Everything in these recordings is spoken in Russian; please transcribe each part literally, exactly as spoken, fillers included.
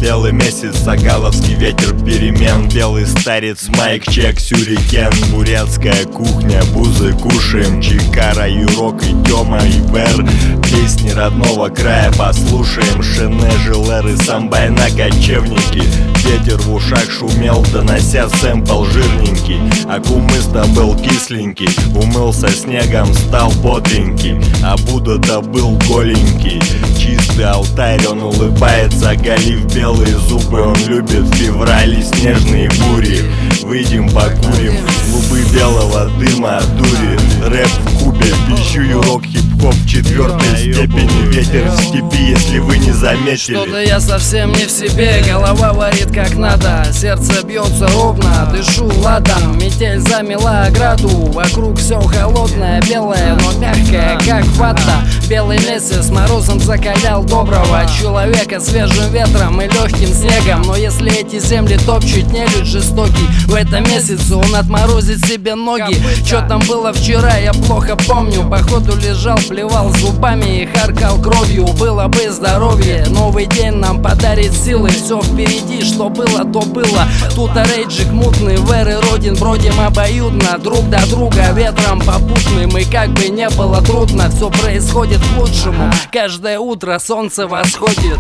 Белый месяц, сагаловский ветер перемен. Белый старец, майк, чек, сюрикен. Бурятская кухня, бузы кушаем. Чикара, Юрок и Тёма и Бер. Песни родного края послушаем. Шене, Жилер и Самбайна, кочевники. Ветер в ушах шумел, донося сэмпл жирненький. А кумыс-то был кисленький. Умылся снегом, стал бодренький. А Будда-то был голенький. Чистый алтарь, он улыбается, оголив белые зубы. Он любит февраль и снежные бури. Выйдем покурим, клубы белого дыма, дури. Рэп в кубе, пищу, Юрок, хип-хоп в четвертой степени. Ветер в степи, если вы не заметили. Что-то я совсем не в себе, голова варит как надо. Сердце бьется ровно, дышу ладом. Метель замела ограду, вокруг все холодное, белое, но мягкое, как вата. Белый месяц морозом закалял доброго человека свежим ветром и легким снегом. Но если эти земли топчут нелюдь жестокий, в этом месяце он отморозит себе ноги. Что там было вчера, я плохо помню. Походу лежал, плевал зубами и харкал кровью. Было бы здоровье, новый день нам подарит силы. Все впереди, что было, то было. Тут рейджик мутный, в эры родин бродим обоюдно. Друг до друга ветром попутным. И как бы не было трудно, все происходит к лучшему. Каждое утро солнце восходит.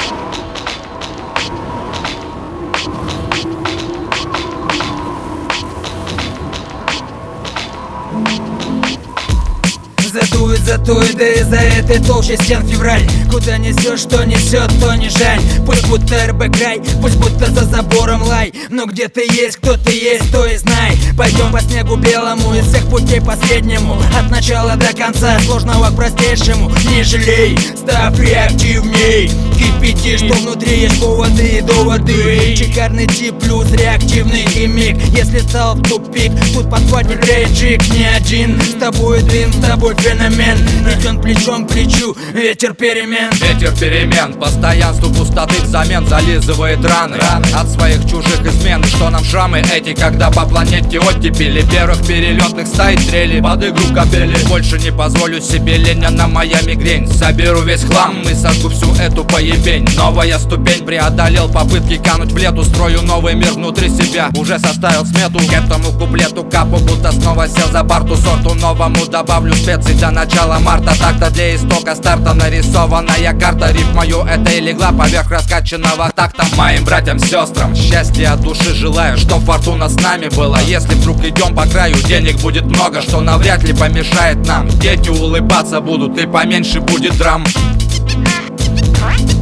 Задует, задует, да и за этой толщей стен февраль. Куда несешь, что несет, то не жаль. Пусть будто РБ край, пусть будто за забором лай. Но где ты есть, кто ты есть, то и знай. Пойдем по снегу белому, из всех путей последнему. От начала до конца, сложного к простейшему. Не жалей, став реактивней. Кипяти, что внутри есть поводы и доводы. Шикарный тип плюс реактивный химик. Если стал в тупик, тут подхватит рейджик. Не один, с тобой дым, с тобой феномен. Идем плечом к плечу, ветер перемен. Ветер перемен, постоянству пустоты взамен зализывает раны, раны от своих чужих измен. Что нам шрамы эти, когда по планете оттепели. Первых перелетных стаи трели под игру капели. Больше не позволю себе Ленина, моя мигрень. Соберу весь хлам и сожгу всю эту поебень. Новая ступень, преодолел попытки кануть в лету. Строю новый мир внутри себя, уже составил смету. К этому куплету капу, будто снова сел за барту. Сорту новому добавлю специй до начала марта. Так-то для истока старта нарисованная карта. Рифмою этой легла поверх раскачанного такта. Моим братьям, сестрам счастья от души желаю, чтоб фортуна с нами была. Если вдруг идем по краю, денег будет много, что навряд ли помешает нам. Дети улыбаться будут и поменьше будет драм. What?